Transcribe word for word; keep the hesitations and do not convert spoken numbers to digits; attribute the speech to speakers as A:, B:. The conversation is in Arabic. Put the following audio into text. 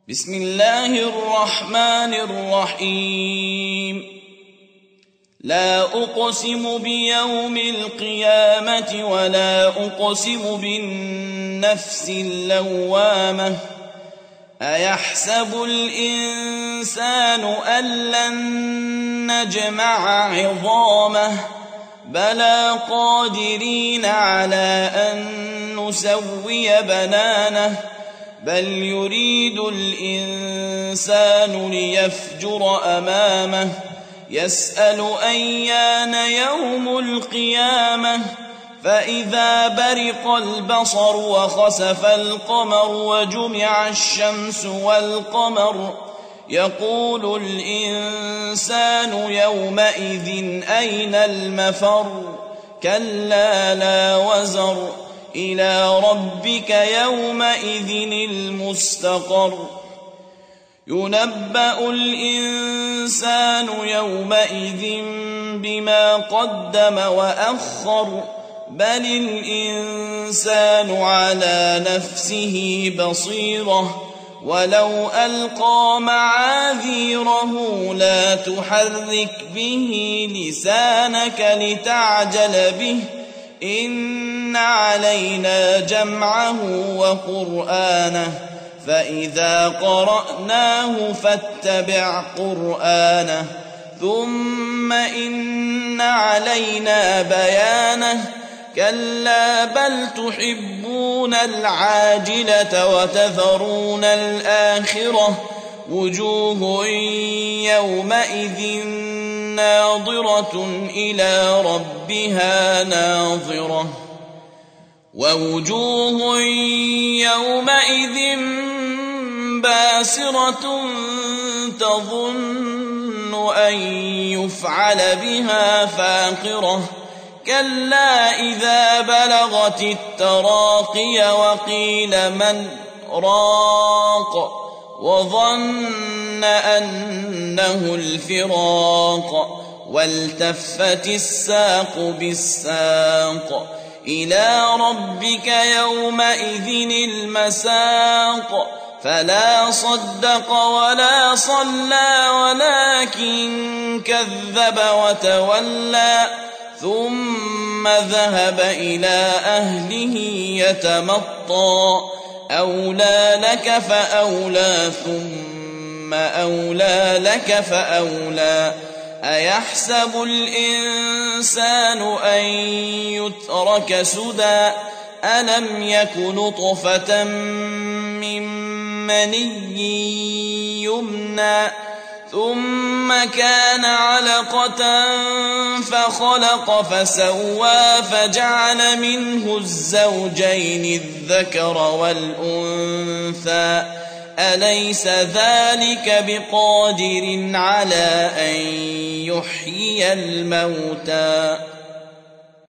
A: بسم الله الرحمن الرحيم لا أقسم بيوم القيامة ولا أقسم بالنفس اللوامة أيحسب الإنسان أن لن نجمع عظامه بلى قادرين على أن نسوي بنانه بل يريد الإنسان ليفجر أمامه يسأل أيان يوم القيامة فإذا برق البصر وخسف القمر وجمع الشمس والقمر يقول الإنسان يومئذ أين المفر كلا لا وزر إلى ربك يومئذ المستقر ينبأ الإنسان يومئذ بما قدم وأخر بل الإنسان على نفسه بصيرة ولو ألقى معاذيره لا تحرك به لسانك لتعجل به إن علينا جمعه وقرآنه فإذا قرأناه فاتبع قرآنه ثم إن علينا بيانه كلا بل تحبون العاجلة وتذرون الآخرة وجوه يومئذ ناظرة إلى ربها ناظرة ووجوه يومئذ باسرة تظن أن يفعل بها فاقرة كلا إذا بلغت التراقي وقيل من راق وظن أنه الفراق والتفت الساق بالساق إلى ربك يومئذ المساق فلا صدق ولا صلى ولكن كذب وتولى ثم ذهب إلى أهله يتمطى أولى لك فأولى ثم أولى لك فأولى أيحسب الإنسان أن يترك سدى ألم يك نطفة من مني يمنى ثم كان علقة فخلق فسوى فجعل منه الزوجين الذكر والأنثى أليس ذلك بقادر على أن يحيي الموتى